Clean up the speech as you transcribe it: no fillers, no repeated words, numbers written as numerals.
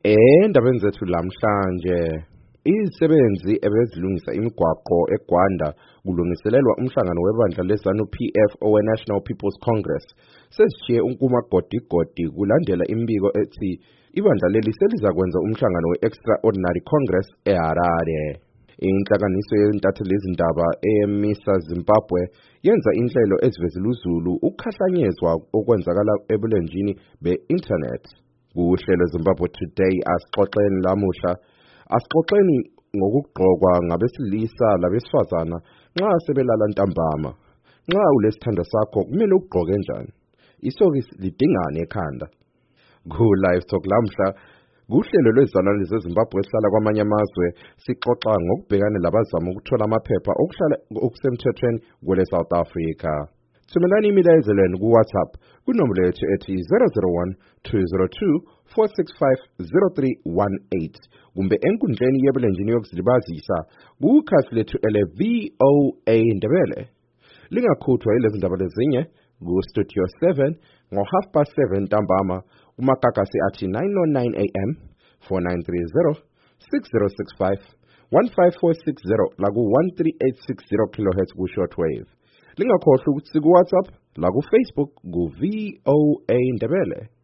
Endabeni zethu lamhlanje izisebenzi ebezilungisa imigwaqo eGwanda kulungiselelwa umhlangano webandla leZANU-PF owe-National People's Congress sesishiye uNkumagodigodi kulandela imbiko ethi ibandla leli selizakwenza umhlangano we-Extraordinary Congress eHarare. Inhlanganiso yezintatheli ezindaba eMisa Zimbabwe yenza inhlelo ezivezela uZulu ukukhahlanyezwa okwenzakala ebulenjini be-internet. Kuhlelo Zimbabwe Today asixoxeni lamuhla asixoxeni ngokugqokwa ngabesilisa labesifazana nxa sebelala ntambama. Nxa ulesithanda sakho kumele ugqoke kanjani? Isokisi lidingane ekhanda. Ku live talk lamhla kuhlelo lwezalwane zeZimbabwe esihlala kwamanye amazwe sixoxa ngokubhekana labazama ukuthola amaphepha okuhlala okusemthethweni kwele South Africa. Thumelani imilayezelweni ku WhatsApp kunombolo yethu ethi 001 202 465 0318 kumbe enkundleni yebulenjini yokuzilibazisa kukhasi lethu ele-VOA Ndebele. Lingakhuthwa yilezi ndaba lezinye ku Studio 7 ngo7:30 ntambama kumagagasi athi 909 AM 4930 6065 15460 la ku 13860 kHz ku shortwave. Lingakhohlwa ukuthi ku WhatsApp la ku Facebook ku VOA Ndebele.